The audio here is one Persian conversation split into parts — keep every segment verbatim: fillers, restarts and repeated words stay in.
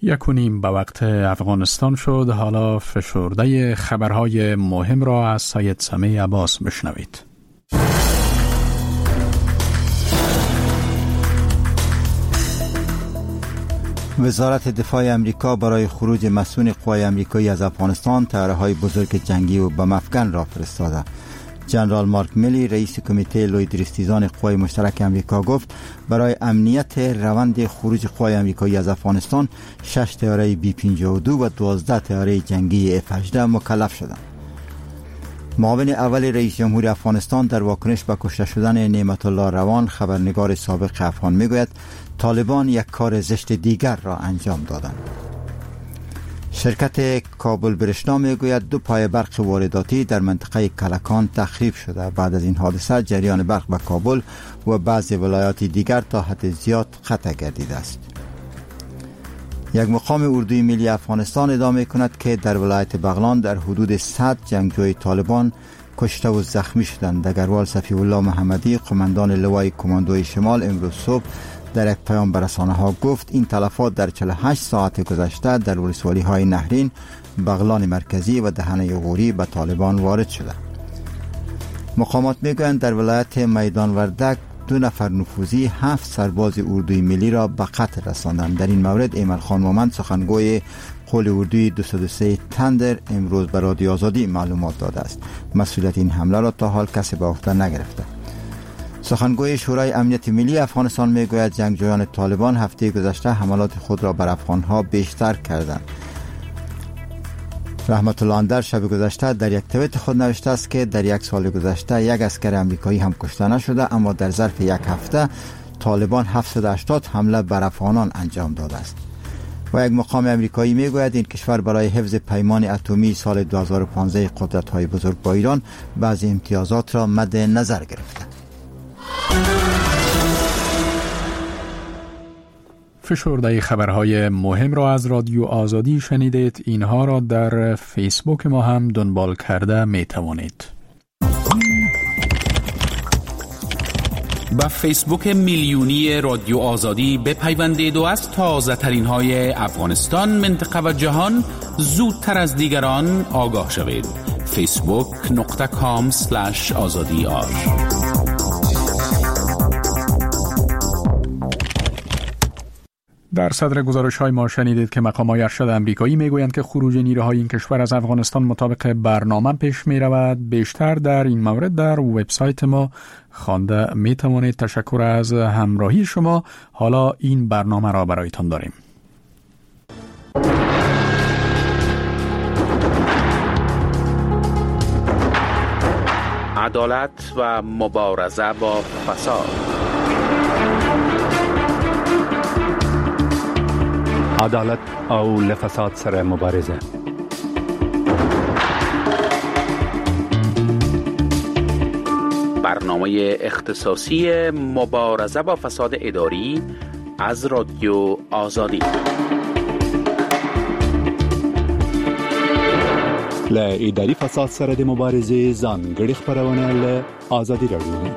یک و نیم به وقت افغانستان شد. حالا فشرده خبرهای مهم را از سید سمیع عباس بشنوید. وزارت دفاع امریکا برای خروج مسئول قوای امریکایی از افغانستان طیاره‌های بزرگ جنگی و بم افکن را فرستاده. جنرال مارک میلی رئیس کمیته لویدرستیزان قوای مشترک امریکا گفت برای امنیت روند خروج قوای امریکایی از افغانستان شش طیاره بی پنجاه و دو و دوازده طیاره جنگی اف هجده مکلف شدند. معاون اول رئیس جمهور افغانستان در واکنش به کشته شدن نعمت الله روان خبرنگار سابق افغان میگوید طالبان یک کار زشت دیگر را انجام دادند. شرکت کابل برشنا میگوید دو پای برق وارداتی در منطقه کلکان تخریب شده. بعد از این حادثه جریان برق به کابل و بعضی ولایات دیگر تا حد زیاد قطع گردیده است. یک مقام اردوی ملی افغانستان ادعا می‌کند که در ولایت بغلان در حدود صد جنگجوی طالبان کشته و زخمی شدند. دگروال صفی الله محمدی قماندان لوای کماندوی شمال امروز صبح در یک پیام به رسانه‌ها گفت این تلفات در چهل و هشت ساعت گذشته در ولسوالی‌های نهرین، بغلان مرکزی و دهنه غوری به طالبان وارد شده. مقامات میگویند در ولایت میدان وردک دو نفر نفوذی هفت سرباز اردوی ملی را به قتل رساندند. در این مورد ایمن خان مومند سخنگوی قول اردوی دویست و سه تندر امروز به رادیو آزادی معلومات داده است. مسئولیت این حمله را تا حال کسی به عهده نگرفته. سخنگوی شورای امنیت ملی افغانستان میگوید جنگجویان طالبان هفته گذشته حملات خود را بر افغانها بیشتر کردند. رحمت الله اندر شب گذشته در یک توییت خود نوشته است که در یک سال گذشته یک عسکر امریکایی هم کشته نشده، اما در ظرف یک هفته طالبان هفتصد و هشتاد حمله بر افغانان انجام داده است. و یک مقام امریکایی میگوید این کشور برای حفظ پیمان اتمی سال دو هزار و پانزده قدرت‌های بزرگ با ایران بعضی امتیازات را مد نظر گرفته. فشرده خبرهای مهم را از رادیو آزادی شنیدید. اینها را در فیسبوک ما هم دنبال کرده می توانید. با فیسبوک میلیونی رادیو آزادی بپیوندید و از تازه ترین های افغانستان، منطقه و جهان زودتر از دیگران آگاه شوید. فیسبوک نقطه کام سلش آزادی آر. در صدر گزارش‌های ما شنیدید که مقام‌های ارشد آمریکایی میگویند که خروج نیروهای این کشور از افغانستان مطابق برنامه پیش می‌رود. بیشتر در این مورد در وبسایت ما خوانده می‌توانید. تشکر از همراهی شما. حالا این برنامه را برایتان داریم. عدالت و مبارزه با فساد. عدالت او لفساد سره مبارزه. برنامه اختصاصی مبارزه با فساد اداری از رادیو آزادی. ل اداری فساد سره د مبارزه ځانګړي خبرونه ل آزادی رادیو.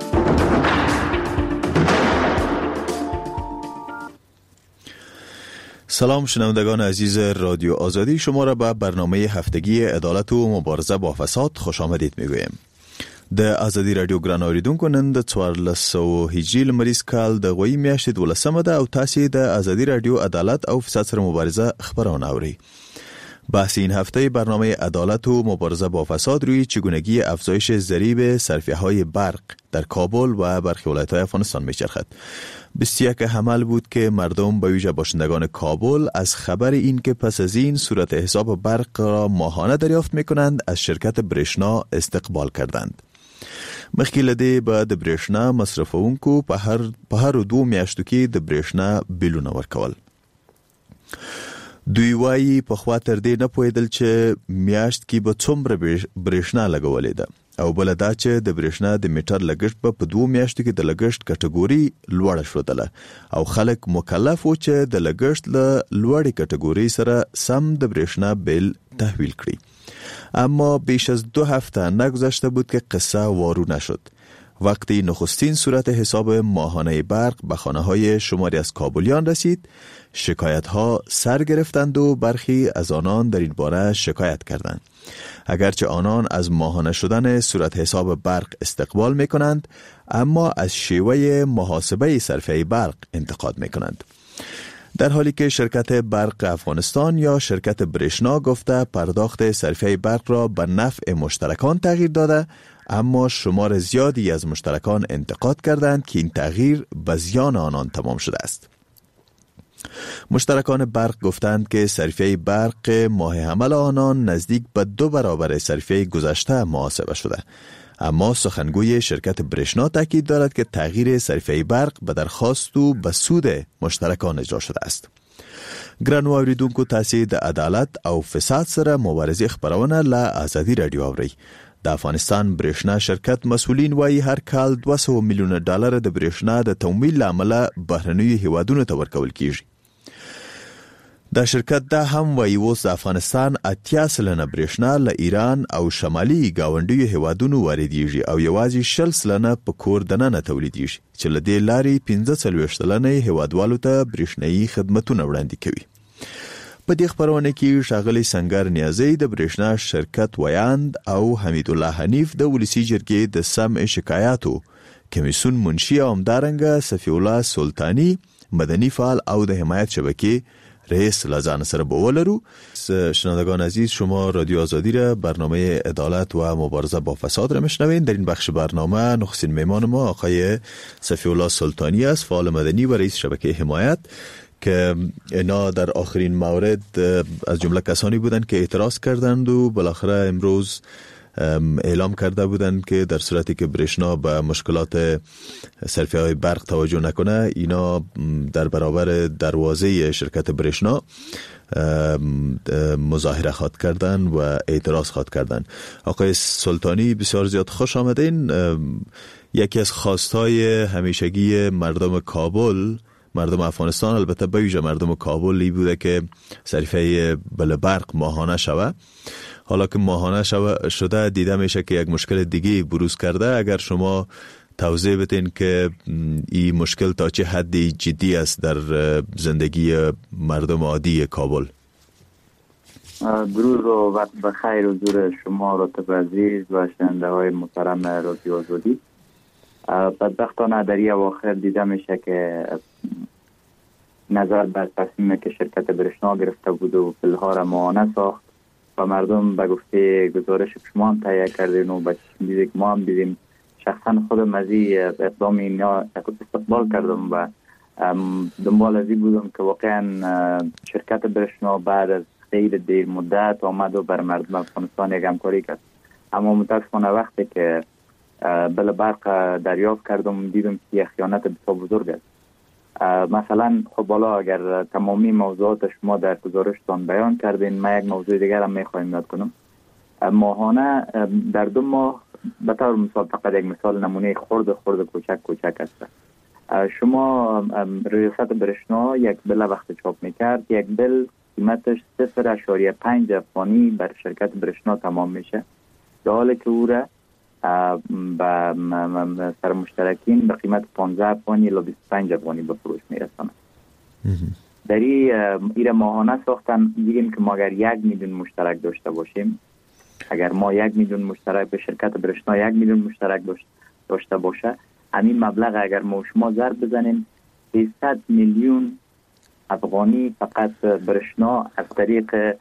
سلام شنوندگان عزیز رادیو آزادی، شما را به برنامه هفتگی عدالت و مبارزه با فساد خوش آمدید میگویم. د آزادی رادیو ګران اوریدونکو، نن د څوارلس سوه هجري لمریز کال د غوي میاشتې دولسمه ده او تاسې د آزادی رادیو عدالت او فساد سره مبارزه خبرونه اورئ. بحث این هفته برنامه عدالت و مبارزه با فساد روی چگونگی افزایش ضریب صرفیه‌های برق در کابل و برخی ولایت‌های افغانستان میچرخد. بیست و یک حمل بود که مردم به ویژه باشندگان کابل از خبر این که پس از این صورت حساب برق را ماهانه دریافت میکنند از شرکت برشنا استقبال کردند. مخکې لدې به د برېښنا مصرفونکو په هر په هر دوه میاشتو کې د برېښنا بیلونه ورکول. دوی وایي په خوا تر دې نه پوهېدل چې میاشت کې به څومره برېښنا لګولې ده، او بل دا چې د برېښنا د میټر لګښت به په دوه میاشتو کې د لګښت کټګوري لوړه شودله او خلک مکلف وو چې د لګښت له لوړې کټګوري سره سم د برېښنا بیل تحویل کړي. اما بیش از دو هفته نگذشته بود که قصه وارو نشد وقتی نخستین صورت حساب ماهانه برق به خانه‌های شماری از کابلیان رسید، شکایت‌ها سر گرفتند و برخی از آنان در این باره شکایت کردند. اگرچه آنان از ماهانه شدن صورت حساب برق استقبال می‌کنند، اما از شیوه محاسبه صرفه برق انتقاد می‌کنند. در حالی که شرکت برق افغانستان یا شرکت برشنا گفته پرداخت صرفه برق را به نفع مشترکان تغییر داده، اما شمار زیادی از مشترکان انتقاد کردند که این تغییر به زیان آنان تمام شده است. مشترکان برق گفتند که صرفه برق ماه عمل آنان نزدیک به دو برابر صرفه گذشته محاسبه شده. اما سخنگوی شرکت برشنا تاکید دارد که تغییر صرفه برق به درخواست و به سود مشترکان اجرا شده است. ګرانو اوریدونکو، تاسو د عدالت او فساد سره مبارزې خبرونه له آزادي رادیو اورئ. د افغانستان برېښنا شرکت مسؤلین وایي هر کال دوه سوه میلیونه ډالر د برېښنا د تمویل له امله بهرنیو هیوادونو ته ورکول کیږي. دا شرکت دا هم وایي اوس د افغانستان اتیا سلنه برېښنا له ایران او شمالي ګاونډیو هیوادونو واردېږي او یوازې شل سلنه په کور دننه تولیدېږي چې له دې لارې پنځه څلوېښت سلنه هیوادوالو ته برېښنایي خدمتونه وړاندې کوي. په دې خبرونه کې ښاغلی سنگر نیازی د برېښنا شرکت ویاند او حمید الله حنیف د ولسی جرګې د سمع شکایاتو کمیسیون منشي او همدارنګه صفی الله سلطانی مدنی فعال او د حمایت شبکه رئیس لازان سره بولرو. شنوندگان عزیز، شما رادیو آزادی را برنامه عدالت و مبارزه با فساد را میشنوید. در این بخش برنامه نخستین مهمان ما آقای صفی الله سلطانی است، فعال مدنی و رئیس شبکه حمایت، که اینا در آخرین مورد از جمله کسانی بودند که اعتراض کردند و بالاخره امروز اعلام کرده بودند که در صورتی که برشنا به مشکلات صرفه های برق توجه نکنه، اینا در برابر دروازه شرکت برشنا مظاهره خواد کردن و اعتراض خواد کردن. آقای سلطانی، بسیار زیاد خوش آمدین. یکی از خواستهای همیشگی مردم کابل، مردم افغانستان، البته به ویژه مردم کابل، ای بوده که صرفه بل برق ماهانه شوه. حالا که ماهانه شده دیده میشه که یک مشکل دیگه بروز کرده. اگر شما توضیح بدین که این مشکل تا چه حدی جدی است در زندگی مردم عادی کابل. درود و وقت بخیر حضور شما راتب عزیز و شنونده های محترم رادیو آزادی. بدبختانه در این اواخر دیده میشه که نظر بر تصمیم که شرکت برشنا گرفته بود و پلها را ماهانه ساخت و مردم به گفته گزارش شما هم تهیه کردین و به چشم دیدیم که ما هم دیدیم. شخصا خودم از این اقدام اینا استقبال کردم و دنبال از این بودم که واقعا شرکت برشنا بعد از خیلی دیر مدت آمد و بر مردم افغانستان یک همکاری کرد. اما متاسفانه وقتی که بل برق دریافت کردم دیدم که یک خیانت بسیار بزرگ است. مثلا خب بالا اگر تمامی موضوعات شما در گزارشتان بیان کردین، ما یک موضوع دیگر هم میخوایم یاد کنم. ماهانه در دو ماه به طور مثال، فقط یک مثال نمونه خرد خرد کوچک کوچک است. شما ریاست برشنا یک بل وقت چاپ میکرد، یک بل قیمتش صفر اشاریه پنج افغانی بر شرکت برشنا تمام میشه، در حالی که او را به سر مشترکین به قیمت پانزده افغانی الی بیست و پنج افغانی به فروش میرسانه. در این ماهانه ساختن دیدیم که ما اگر یک میلیون مشترک داشته باشیم، اگر ما یک میلیون مشترک به شرکت برشنا یک میلیون مشترک داشته باشه، همین مبلغ اگر ما شما ضرب بزنیم سیصد میلیون افغانی فقط برشنا از طریق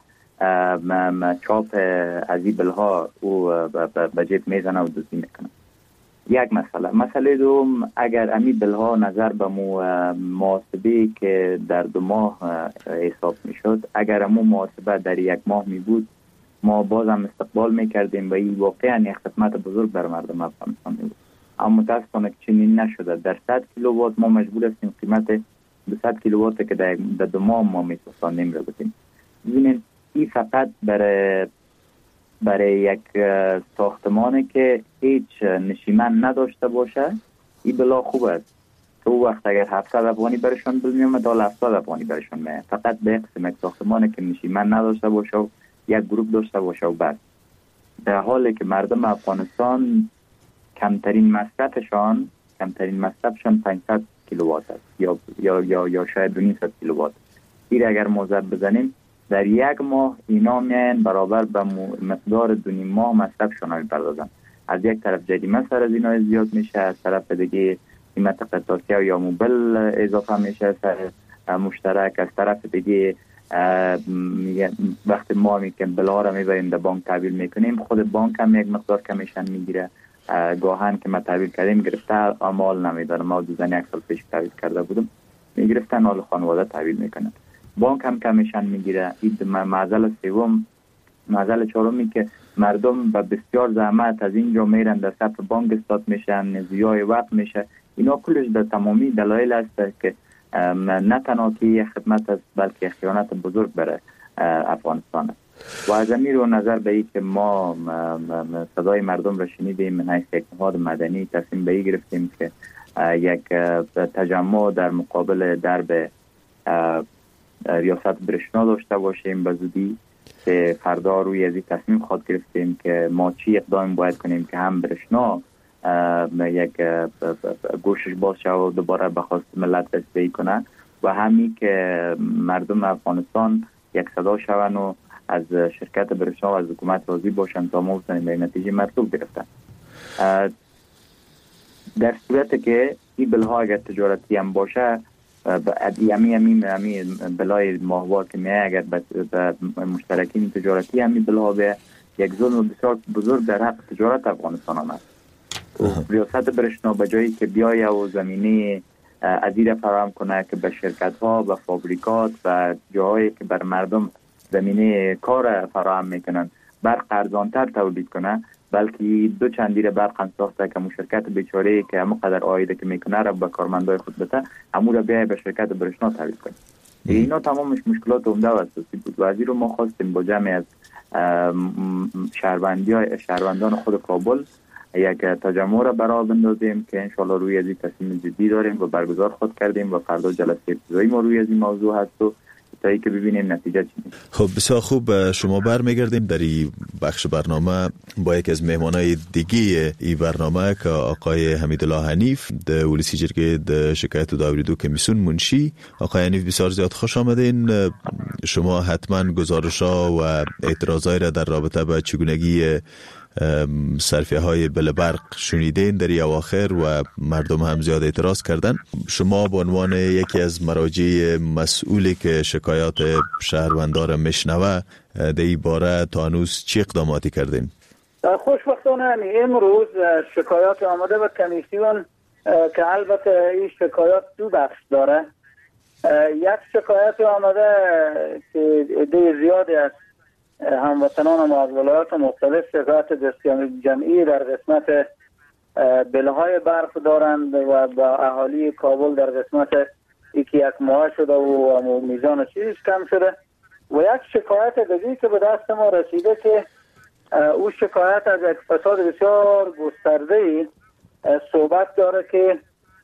چاپ عزیبل ها او به جیب میزنه و دوزی میکنه. یک مسئله. مسئله دوم، اگر امی بلها نظر به مو محاسبه که در دو ماه حساب میشد، اگر امو محاسبه در یک ماه می بود، ما بازم استقبال میکردیم و این واقعا یک خدمت بزرگ بر مردم افغانستان می بود. اما متاسفانه که چنین نشده. در صد کیلووات ما مجبور هستیم قیمت دویست کیلووات که در دو ماه ما میتوانیم رو بدیم. ببینید این فقط برای برای یک ساختمانی که هیچ نشیمن نداشته باشه، این بلا خوب است. تو وقت اگر هفتصد افغانی برشان بل میومد، تا هفتصد افغانی برشان میاد. فقط به قسم یک ساختمانی که نشیمن نداشته باشه و یک گروپ داشته باشه و بس. در حالی که مردم افغانستان کمترین مصرفشان کمترین مصرفشان پانصد کیلووات است یا یا یا یا شاید دو و نیم کیلووات. این اگر موضوع بزنیم در یک ماه اینا میان برابر به مقدار دو نیم ماه مصرفشان میپردازن. از یک طرف جریمه سر از اینا زیاد میشه، از طرف دیگه قیمت قطعاتی یا موبل اضافه میشه سر مشترک، از طرف دیگه وقتی ما میکنیم بلا را میبریم در بانک تحویل میکنیم، خود بانک هم یک مقدار کمیشن میگیره. گاهن که ما تحویل کردیم گرفته امال نمیداره. ما دوزن یک سال پیش تحویل کرده بودم میگرفتن مال خانواده تحویل میکنن، بانک هم کمیشن میگیره. این معضل سوم. معضل چهارمی که مردم با بسیار زحمت از اینجا میرن در صف بانک استاد میشن، زیای وقت میشه. اینا کلش در تمامی دلایل است که نه تنها که خدمت است بلکه خیانت بزرگ برای افغانستان است. و از امیر و نظر به این که ما صدای مردم را شنیدیم، من حیث یک نهاد مدنی تصمیم به این گرفتیم که یک تجمع در مقابل درب ریاست برشنا داشته باشیم به زودی، که فردا روی از این تصمیم خواهد گرفتیم که ما چی اقدام باید کنیم که هم برشنا یک گوشش باز شد و دوباره به خواست ملت رسیدگی کنه و همین که مردم افغانستان یک صدا شون و از شرکت برشنا و از حکومت راضی باشن تا ما بتونیم به نتیجه مطلوب گرفتن. در صورت که این بلها اگر تجارتی هم باشه، یمی یمی یمی بلای ماهوار که میه اگر به مشترکین تجارتی همی بلها به یک ظلم بسیار بزرگ در حق تجارت افغانستان هم است. ریاست برشنا به جایی که بیایه و زمینه ازیر فراهم کنه که به شرکت ها و فابریکات و جاهایی که بر مردم زمینه کار فراهم میکنن برق ارزانتر تولید کنه، بلکه دو چندیر برق هم ساخته که شرکت بیچاره که همه قدر آیده که میکنه را به کارمندای خود بده، همو را بیای به شرکت برشنا تحویل کنه. اینا تمامش مشکلات عمده و اساسی بود و از این رو ما خواستیم با جمع از شهروندی شهروندان خود کابل یک تجمع را برای بندازیم که انشالله روی از این تصمیم جدی داریم و برگزار خود کردیم و فردا جلسه ابتدایی ما روی از این موضوع هست و تا که ببینیم نتیجه چی میشه. خب بسیار خوب، شما برمیگردیم در این بخش برنامه با یک از مهمانای دیگه این برنامه که آقای حمیدالله حنیف د ولسی جرګې د شکایت و داوریدو کمیسیون منشی. آقای حنیف بسیار زیاد خوش آمدین. شما حتما گزارش‌ها و اعتراضای را در رابطه با چگونگی صرفیه های بل برق شنیدین در اواخر و مردم هم زیاد اعتراض کردن. شما به عنوان یکی از مراجع مسئولی که شکایات شهروندان میشنوه در این باره تا هنوز چی اقداماتی کردین؟ خوشبختانه امروز شکایات آمده به کمیسیون که البته این شکایات دو بخش داره. یک شکایت آمده که عده زیادی است هموطنان ما از ولایات مختلف شکایت دستیابی جمعی در قسمت بلهای برق دارند و با اهالی کابل در قسمت یکی یک ماه شده و میزان چیز کم شده. و یک شکایت دیگه که به دست ما رسیده که او شکایت از یک فساد بسیار گسترده صحبت داره که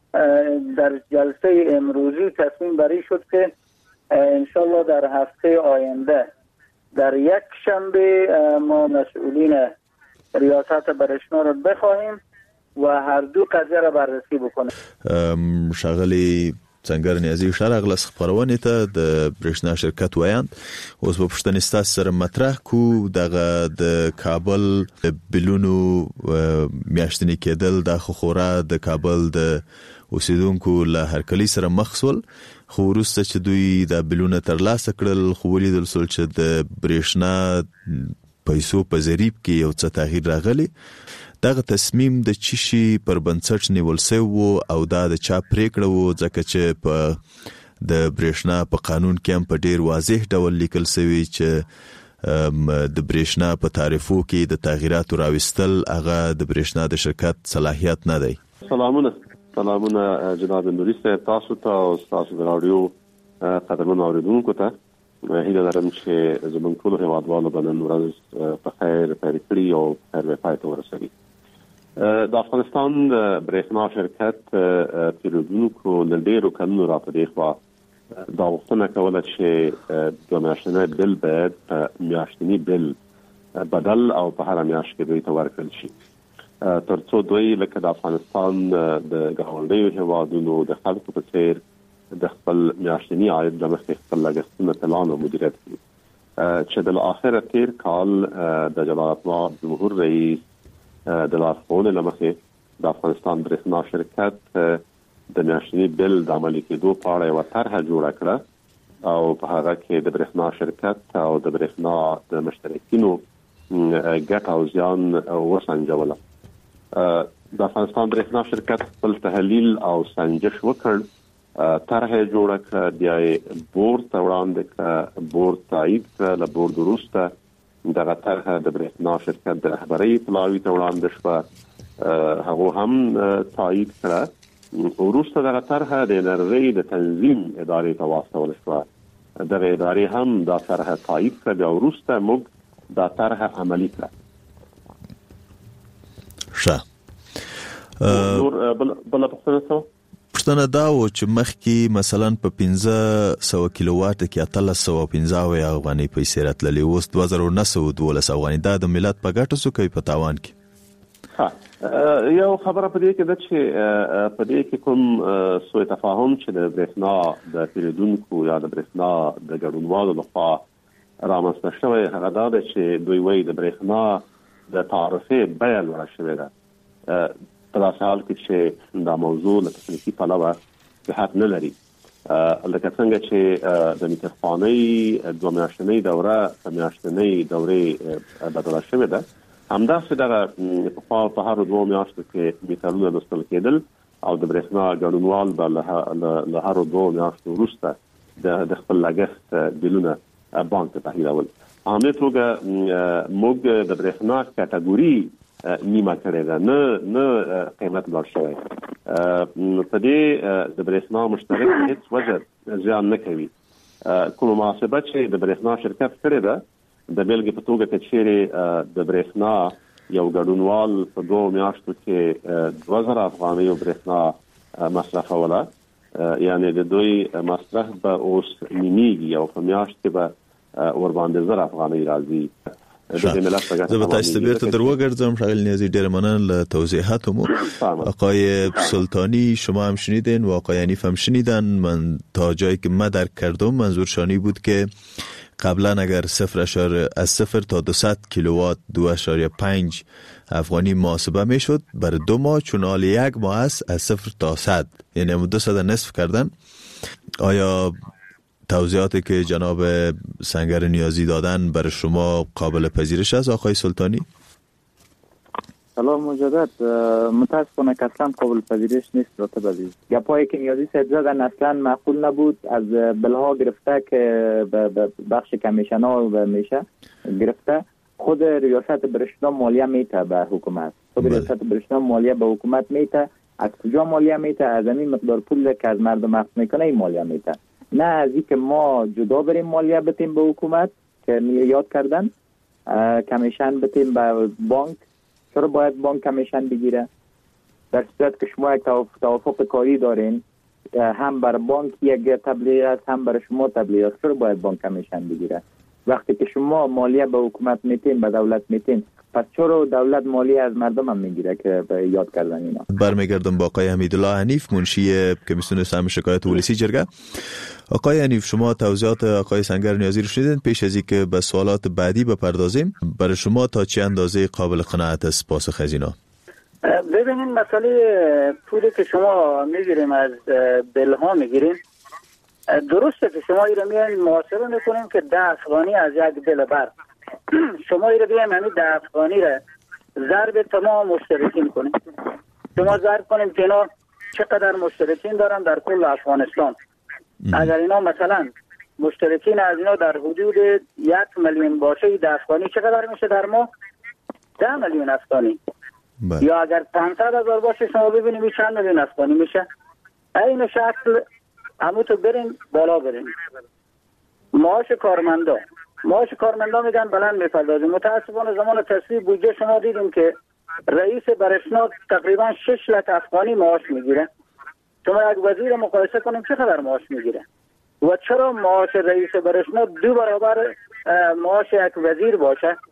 در جلسه امروزی تصمیم بری شد که انشالله در هفته آینده در یک شنبه ما مسئولین ریاست برشنا رو بخواهیم و هر دو قضیه را بررسی بکنیم. شغلی څنګه نیازي شرغلس خبرونه ته د برښنا شرکت وایند اوس په پښتنستان سره مطرح کو دغه د کابل بلونو میاشتنی کېدل د خورا د کابل د اوسیدونکو له هرکلی سره مخسول خو وروسته چې دوی د بلونه ترلاسه کړل خو ولیدل سول چې د برښنا پیسو په ضریب کې یو څه تغییر راغلی. دغه تصمیم د چشي پر بنسټ نیول شوی او دا د چا پریکړه وو ځکه چې په د برښنا په قانون کې هم په ډیر واضح ډول لیکل شوی چې د برښنا په تعریفو کې د تغییراتو راوستل هغه د برښنا د شرکت صلاحیت نه دی. سلامونه سلامونه جناب نوري صاحب، تاسو ته او تاسو د رادیو قدرمن اوریدونکو ته هیله لرم چې زموږ ټول هیوادوالو به نن ورځ په خیر پیل کړي او خیر پای ته ورسوي. د افغانستان برښنا شرکت پیرودونکو له ډیرو کلونو راپدې خوا دا غوښتنه کوله چې د میاشتني بل باید میاشتني بل بدل او په هر میاشت کې دوی ته ورکړل شي. ترڅو دوی لکه د افغانستان د ګاونډیو هیوادونو د خلکو په څیر د خپل میاشتني عاید د مخې خپل لګښتونه پلان او مدیریت کړي، چې د اخر تیر کال د جلالت الله جمهور رئیس د لارښوونې له مخې د افغانستان برېښنا شرکت د میاشتني بل د عملي کېدو په اړه یوه طرحه جوړه کړه او په هغه کې د برېښنا شرکت او د برېښنا د مشترکینو ګټه او زیان وسنجوله. د افغانستان برېښنا شرکت خپل تحلیل او سنجش وکړ، طرحه جوړه کړه، بیا یې بورډ ته وړاندې کړه، بورډ تایید کړه، له بورډ وروسته دغه طرحه د برېښنا شرکت د رهبرۍ پلاوي ته وړاندې شوه، هغو هم تایید کړه. وروسته دغه طرحه د انرژۍ د تنظیم ادارې ته واستول شوه، دغه ادارې هم دا طرحه تایید کړه، بیا وروسته موږ دا طرحه عملي کړه. ښه، نور بل بل پوښتنه څه پوښتنه دا و چې مخکې مثلا په پنځه سوه کیلو واټ کې اتلس سوه پنځه اویا افغانۍ پیسې راتللې، اوس دوه زره نه سوه دولس افغانۍ. دا د ملت په ګټه سو کوي په تاوان کې؟ یو خبره په دې کې ده چې په دې کې کوم سوء تفاهم چې د برېښنا د پیرودونکو یا د برېښنا د ګډونوالو لخوا رامنځته شوی هغه دا ده چې دوی وایي د برېښنا د تعرفې بیه لوړه شوې ده. په داسې حال کې چې دا موضوع له تخنیکي پلوه صحت نه لري، لکه څنګه چې د میټرخوانۍ دوه میاشتنۍ دوره په میاشتنۍ دورې بدله شوې ده، همداسې دغه پخوا په هرو دوو میاشتو کې میټرونه لوستل کېدل او د برېښنا ګډونوال به له هرو دوو میاشتو وروسته د خپل لګښت بلونه بانک ته تحویلول. په همدې توګه موږ د برېښنا کټګوري نیمه کړې ده، نه نه قیمت لوړ شوی. په دې د برېښنا مشترک هیڅ وجه زیان نه کوي. کومه محاسبه چې د برېښنا شرکت کړې ده، د بیلګې په توګه که چیرې د برېښنا یو ګډونوال په دوه میاشتو کې دوه زره افغانۍ برېښنا مصرفوله، یعنې د دوی مصرف به اوس نیمېږي او په میاشت کې به ورباندې زره افغانۍ راځي. زه به تاسو ته بیرته در وگردم. ښاغلی نیازی ډیر مننه له توضیحات مو. آقای سلطانی شما هم شنیدین و آقای حنیف هم شنیدن. من تا جایی که من درک کردم منظورشانی بود که قبلا اگر صفر اشاره از صفر تا دویست کیلووات دو اشاره پنج افغانی محاسبه میشد، برای دو ماه چون حال یک ماه است از صفر تا صد، یعنی هم دو صد نصف کردن. آیا توضیحاتی که جناب سنگر نیازی دادن برای شما قابل پذیرش است آقای سلطانی؟ سلام مجدد. متاسفانه که اصلا قابل پذیرش نیست راتب عزیز. گپایی که نیازی صاحب زدن اصلا معقول نبود، از بلها گرفته که بخش کمیشن ها و میشه گرفته خود ریاست برشتنا مالیه میته به حکومت، خود ریاست برشتنا مالیه به حکومت میته. از کجا مالیه میته؟ از این مقدار پول که از مردم اخذ میکنه این مالیه میته، نه از این که ما جدا بریم مالیه بتیم به حکومت که یاد کردن کمیشن بتیم به بانک. چرا باید بانک کمیشن بگیره؟ در صورت که شما یک توافق کاری دارین، هم بر بانک یک تبلیغ است هم بر شما تبلیغ است، چرا باید بانک کمیشن بگیره؟ وقتی که شما مالیه به حکومت میتین، به دولت میتین، پس چرا دولت مالیه از مردم هم میگیره که یاد کردن اینا؟ برمیگردم با آقای حمیدالله حنیف، منشی کمیسیون سهم شکایت ولسی جرگه. آقای حنیف، شما توضیحات آقای سنگر نیازی رو شنیدین. پیش از اینکه به سوالات بعدی بپردازیم، برای شما تا چه اندازه قابل قناعت است پاسخ از اینا؟ ببینید مسئله پولی که شما میگیریم از بلها میگیریم، درسته که شما ایره میان محاسبه میکنیم که ده افغانی از یک بل برق، شما ایره بیایم همین ده افغانی را ضرب تمام مشترکین کنیم. شما ضرب کنیم که اینا چقدر مشترکین دارن در کل افغانستان. اگر اینا مثلا مشترکین از اینا در حدود یک میلیون باشه، ده افغانی چقدر میشه در ماه؟ ده میلیون افغانی. یا اگر پانصد هزار باشه شما ببینیم چند میلیون افغانی میشه. این شکل همون تو برین بالا برین. معاش کارمندا معاش کارمندا میگن بلند میپردازیم. متاسفانه زمان تصویب بودجه شما دیدیم که رئیس برشنا تقریبا شش لک افغانی معاش میگیره. شما یک وزیر مقایسه کنیم چقدر معاش میگیره و چرا معاش رئیس برشنا دو برابر معاش یک وزیر باشه؟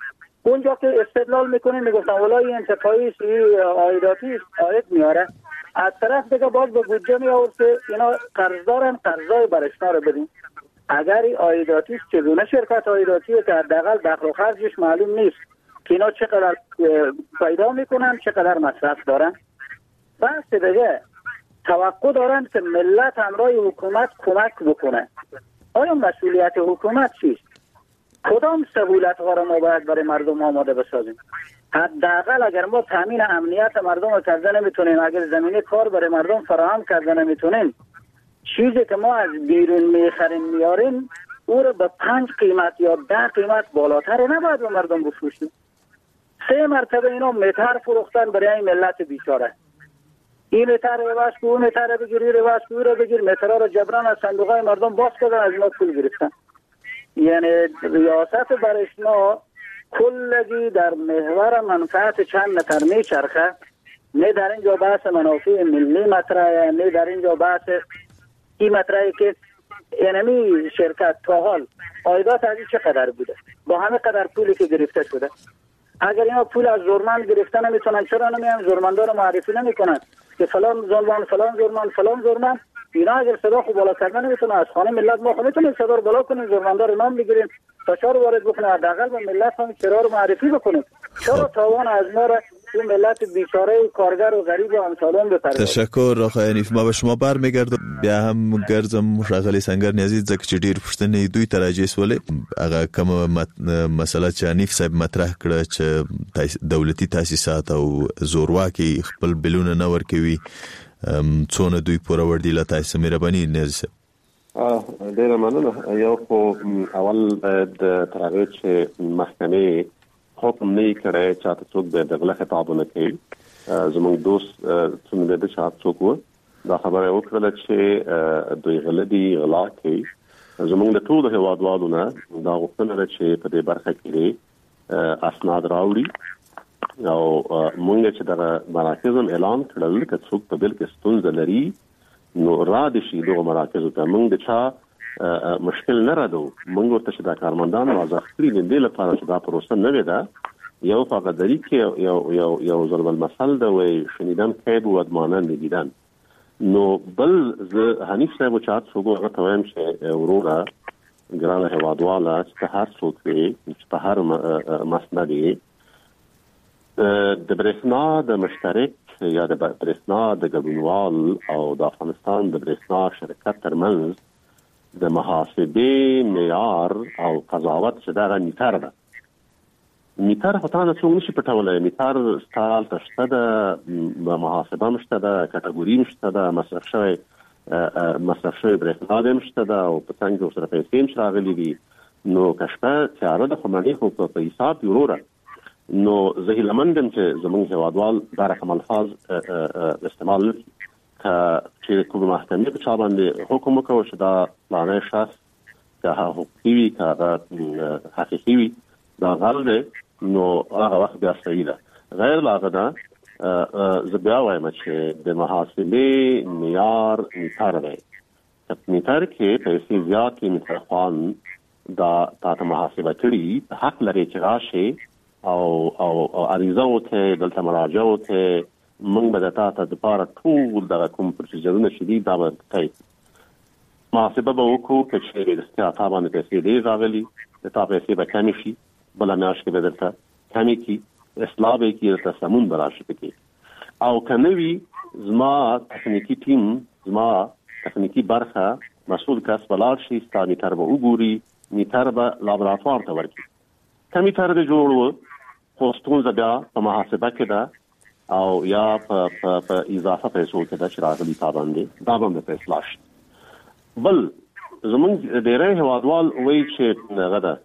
اونجا که استدلال میکنه میگفتن ولای انتفاعی عایداتی عاید میاره، از طرف دیگه باز به بودجه می آورد که اینا قرض دارن، قرضای برشنا رو بدین. اگر عایداتی چگونه شرکت عایداتی که حداقل دخل و خرجش معلوم نیست که اینا چقدر پیدا میکنن چقدر مصرف دارن. بس دیگه توقع دارن که ملت همراه حکومت کمک بکنه. آیا مسئولیت حکومت چیست؟ کدام سهولت ها را ما باید برای مردم آماده بسازیم؟ حداقل اگر ما تامین امنیت مردم رو کرده نمیتونیم، اگر زمینه کار برای مردم فراهم کرده نمیتونیم، چیزی که ما از بیرون میخریم میاریم او رو به پنج قیمت یا ده قیمت بالاتر نباید به مردم بفروشیم. سه مرتبه اینا متر فروختن برای این ملت بیچاره. این متر رواز کو، اون متر بگیری، رواز کو رو بگیر، مترها رو جبران از صندوقهای مردم باز کردن، از ما پول گرفتن. یعنی ریاست برشنا کلگی در محور منفعت چند نفر میچرخه. نه در اینجا بحث منافع ملی مطرحه، نه در اینجا بحث این مطرحه که اینمی شرکت تا حال عایدات از چقدر بوده با همه قدر پولی که گرفته شده. اگر اینا پول از زورمند گرفته نمیتونن، چرا نمیان زورمندا رو معرفی نمیکنن که فلان زورمند فلان زورمند فلان زورمند؟ اینا اگر صدا خوب بالا کردن نمیتونه، از خانه ملت ما میتونیم صدا رو بالا کنیم، زورمندا رو نام بگیریم، فشار وارد بکنیم، حداقل به ملت هم چرا رو معرفی بکنیم. چرا تاوان از ما را این ملت بیچاره و کارگر و غریب و امثالون بپردازیم؟ تشکر آقای حنیف. ما به شما برمیگردم. بیا هم ګرځم ښاغلی سنگر نیازی، ځکه چې ډیر پوښتنې دوی ته راځي سولې. هغه کومه مسله چې حنیف صاحب مطرح کړه چې دولتي تاسیسات او زورواکي خپل بلونه نه ورکوي، څونه دوی پوره ور دي؟ له تاسو مهرباني نیازی صاحب. ډیره مننه. یو خو اول د ترغه چې محکمې حکم نه کړی چې تاسو د دغه خطابونه کوي. زموږ دوست څنګه د چا څوک و دا خبره وکړه چې دوی غلطي غلا کوي. زموږ د ټولو هیوادوالو نه دا غوښتنه ده چې په دې برخه کې اسناد راوړي او مونږ چې دا مراکزم اعلان کړل چې څوک په بل کې ستونزه لري نو را دي شي دغه مراکز ته مونږ د چا مشکل نه راځو. مونږ ورته چې دا کارمندان واضح کړی نه دی لپاره چې دا پروسه نه ده. یو فقدری کې یو یو یو ضرب المثل ده وي شنیدن کیب و ادمانن دیدن. نو بل ز حنیف صاحب چات څوګو هغه توایم چې وروره ګرانه هوادواله چې هر څوک دی چې په هر مسندي د برېښنا د مشترک یا د برېښنا د ګډونوال او د افغانستان د برېښنا شرکت ترمنځ د محاسبې معیار او قضاوت چې دا میټر ده. میټر په تاسو څنګه نشي پټولای؟ میټر ستال تشته ده، محاسبه مشته ده، کټګوري مشته ده، مصرف شوی مصرف شوی برېښنا د مشته ده او په څنګه سره پیسې هم راغلي دي. نو کښته تیاره د خمنې خو په حساب وروره. نو زه لمندم چې زمونږ هوادوال دا رقم الفاظ استعمال چې کوم محکمې په چا باندې حکم وکړو چې دا پلانې شخص که حقوقي وي که حقیقي وي دا غل دی نو هغه وخت بیا صحیح ده. غیر له هغه نه زه بیا وایم چې د محاسبې معیار میټر دی. میټر کې پیسې زیات کې میټرخوان دا تاسو محاسبه کړي حق لري چې راشي او او عریضه وته دلته مراجعه وته موږ به تاسو د لپاره ټول د کوم پروسیجرونه شدي دا به کوي. محاسبه به وکړو چې د استعفا باندې پیسې دی راغلي د تاسو پیسې به کمی شي، بل نه شي به دلته کمی کی اصلاح به کې د سمون براشي کې او کنوي زما تخنیکی ټیم زما تخنیکی برخه مسؤل کس بلار شي ستاني تر به وګوري میټر به لابراتوار ته ورکړي. کمی تر د جوړو خو ستونزه بیا په محاسبه کې ده او یا په په اضافه پیسو کې ده چې راغلي تاباندې دا به د فیصله شي. بل زمونږ ډېری هوادوال وایي چې هغه ده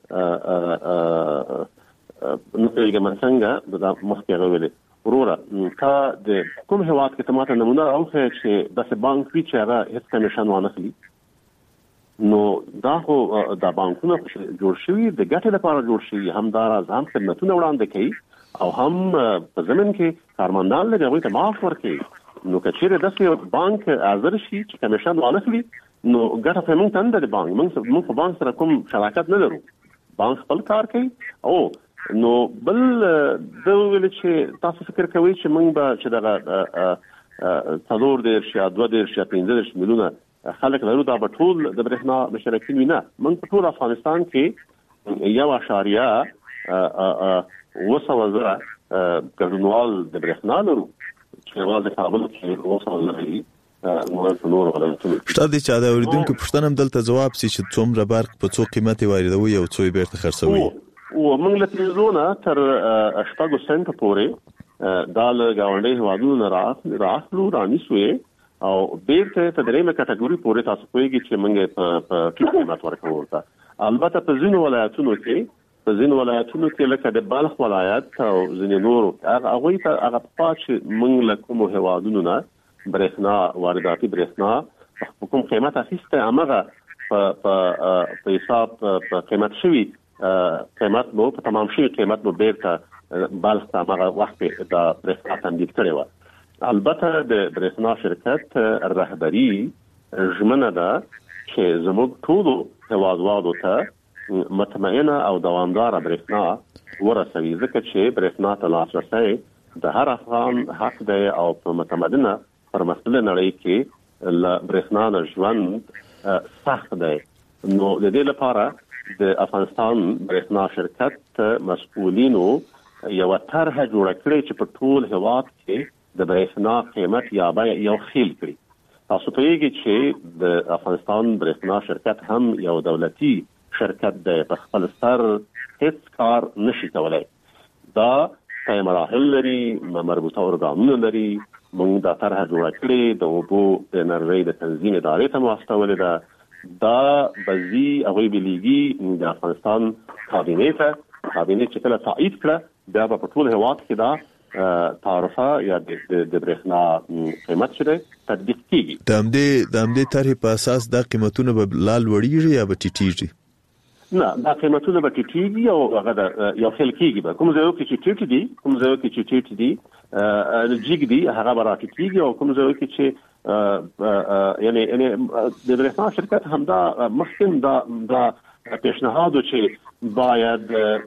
نو پیغام څنګه دا مخکې غوړي وروره کا د کوم هواد کې تماته نمونه راوخه چې د بانک وی چې هغه هیڅ کمیشن ونه خلی. نو دا خو د بانکونو جوړ شوی د ګټې لپاره جوړ شوی، هم دار هم خدمتونه وړاندې کوي او هم په زمين کې کارمندان له هغه ته معاف ورکړي. نو کچېره د بانک حاضر شي چې کمیشن ونه خلی نو ګټه په موږ ته نه د بانک موږ موږ په بانک سره کوم شراکت نه لرو. بانک خپل کار کوي او نو بل د ویل چې تاسو فکر کوئ چې موږ به چې دغه څلور دېرش یا دوه دېرش یا پنځه دېرش میلیونه خلک لرو دا به ټول د برېښنا مشترکین وي نه. موږ په ټول افغانستان کې یو اشاریه اوه سوه زره ګډونوال د برېښنا لرو چې یوازې کابل کې اوه سوه زره دي. شته دي چې دا اوریدونکو پوښتنه هم دلته ځواب شي چې څومره برق په څو قیمت واردوي او څو بیرته خرڅوي. او موږ له تلویزیونه تر شپږ سنټ پورې دا له گاونډي هوادونو نه راخلو رانیسوي او بیرته په درېمه کټګوري پورې تاسو کوئږي چې موږ په ټیټ قیمت ورکوو. البته په ځینو ولایتونو کې په ځینو ولایتونو کې لکه د بلخ ولایت او ځینې نورو هغوی ته هغه پخوا چې موږ له کومو هوادونو نه برېښنا وارداتي برېښنا په کوم قیمت اخیسته همغه په حساب په قیمت شوي قیمت مو په تمام شوي قیمت مو بیرته بلخ ته همغه وخت د برېښنا تمدید کړی وه. البته د برېښنا شرکت رهبري ژمنه ده چې زموږ ټولو هیوادوالو ته مطمئنه او دوامداره برېښنا ورسوي ځکه چې برېښنا ته لاسرسی د هر افغان حق دی او په متمدنه پرمختللې نړۍ کې له برېښنا نه ژوند سخت دی. نو د دې لپاره د افغانستان برېښنا شرکت مسؤلینو یو طرحه جوړه کړې چې په ټول هیواد کې د برېښنا قیمت یا بیه یو خیل کړي. تاسو پوهیږئ چې د افغانستان برېښنا شرکت هم یو دولتي شرکت دی، په خپل سر هیڅ کار نشي کولای. دا طی مراحل لري، مربوطه ارګانونه لري. موږ دا طرحه جوړه کړې د اوبو د انرژۍ د تنظیم ادارې ته مو استولې ده. دا بزي هغوی بلیږي د افغانستان کابینې ته، کابینې چې کله تایید کړه بیا به په ټول هیواد کې دا تعرفه یا د برېښنا قیمت چې دی تطبیق کیږي. د همدې د همدې طرحې په اساس دا قیمتونه به لا لوړیږي یا به ټیټیږي؟ نه، دا قیمتونه به ټیټیږي او هغه یو خل کېږي. به کوم ځای کې چې ټیټ دي کوم ځای کې چې ټیټ دي جګ دي هغه به راټیټیږي او کوم ځای کې چې یعنی یعنی د برېښنا شرکت همدا مخکې دا دا پیشنهاد چې باید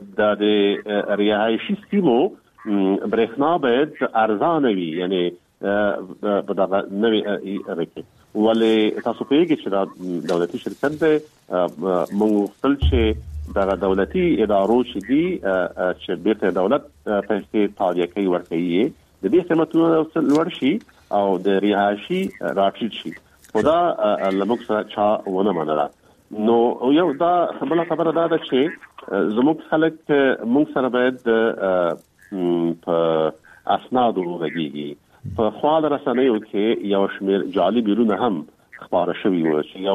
د رهایشي سیمو برېښنا باید ارزانه وي، یعنی په دغه نوي رکې. ولې تاسو پوهیږئ چې دا دولتي شرکت دی، موږ غوښتل چې دغه دولتي ادارو چې دي چې بیرته دولت پیسې تادیه کوي ورکوي د دې قیمتونه لوړ شي او د رهایشي راټیټ شي. خو دا له موږ سره چا ونه منله. نو یو دا بله خبره دا ده چې زموږ خلک موږ سره باید په اسنادو وغږیږي. په خپل رسنیو کې یو شمېر جعلي بیرونه هم خبره شوي وو چې یو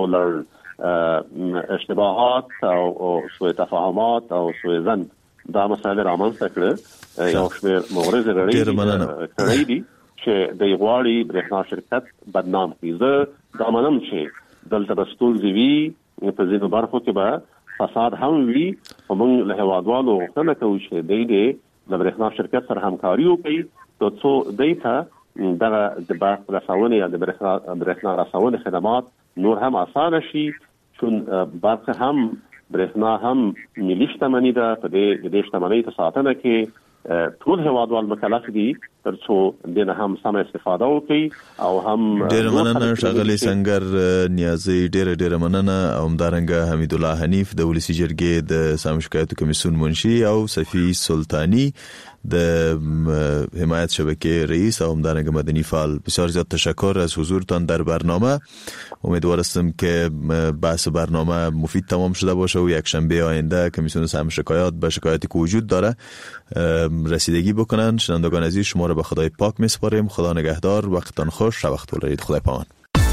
لړ اشتباهات او سوء تفاهمات او سوء ظن دا مسایل رامنځته کړه. یو شمېر مغرضې رړۍ کړی دي چې د غواړي برېښنا شرکت بدنام کړي. زه دا منم چې دلته به ستونزې وي، په ځینو برخو کې به فساد هم وي، خو موږ له هیوادوالو غوښتنه کوو چې دوی دې له برېښنا شرکت سره همکاري وکړي تر څو دوی ته دغه د برق رسونې یا د برېښنا رسونې خدمات نور هم اسانه شي، چون برق هم برېښنا هم ملي شتمني ده. په دې شتمنۍ ته ساتنه کې ټول هیوادوال مکلف دي تر څو دنه هم سم استفاده وکړي او هم ډېر مننه ښاغلی سنگر نیازی، ډېر ډېر مننه. او همدارنګه حمید الله حنیف د ولسی جرګې د سامو شکایتو کمیسیون منشي او صفی سلطانی د حمایت شبکه رئیس او همدارنگه مدنی فعال، بسیار زیاد تشکر از حضورتان در برنامه. امیدوارستم که بحث برنامه مفید تمام شده باشه و یک شنبه آینده کمیسیون سهم شکایات به شکایاتی که وجود داره رسیدگی بکنن. شنوندگان عزیز، شما را به خدای پاک میسپاریم. خدا نگهدار، وقتتان خوش، شب بخیر دارید. خدای پامان.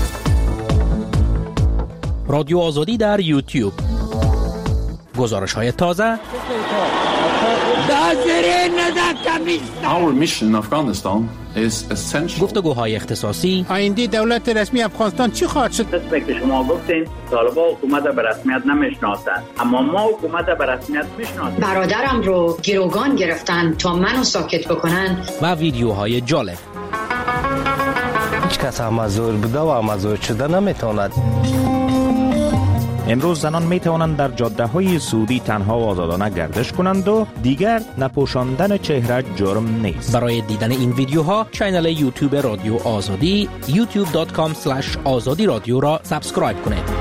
رادیو آزادی در یوتیوب، گزارش های تازه. Our mission in Afghanistan is essential. گفتگوهای اختصاصی. آینده دولت رسمی افغانستان چی خواهد شد؟ مثل که شما گفتین طالبان حکومت به رسمیت نمیشناسند، اما ما حکومت به رسمیت میشناسیم. برادرم رو گروگان گرفتن تا منو ساکت بکنن. و ویدیوهای جالب. هیچ کس معذور بوده و معذور شده نمیتواند. امروز زنان می توانند در جاده های سعودی تنها و آزادانه گردش کنند و دیگر نپوشاندن چهره جرم نیست. برای دیدن این ویدیوها کانال یوتیوب رادیو آزادی یوتیوب دات کام اسلش آزادی رادیو را سابسکرایب کنید.